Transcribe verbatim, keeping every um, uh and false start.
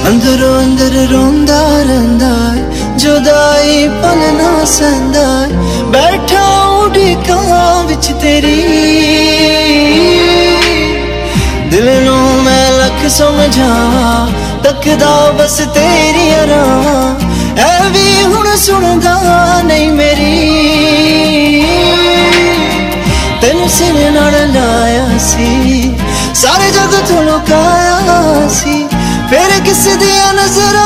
अंदरों अंदर रोंदा रहिंदा जुदाई पल ना सहंदा बैठा उड़ीकां विच तेरी दिल नूं मैं लख समझावा तकदा बस तेरी राह ऐ वी हुण सुनदा नहीं मेरी तेन सिर नाल लाया सी सारे जग तो लुकाया सी फिर किस दिया नजर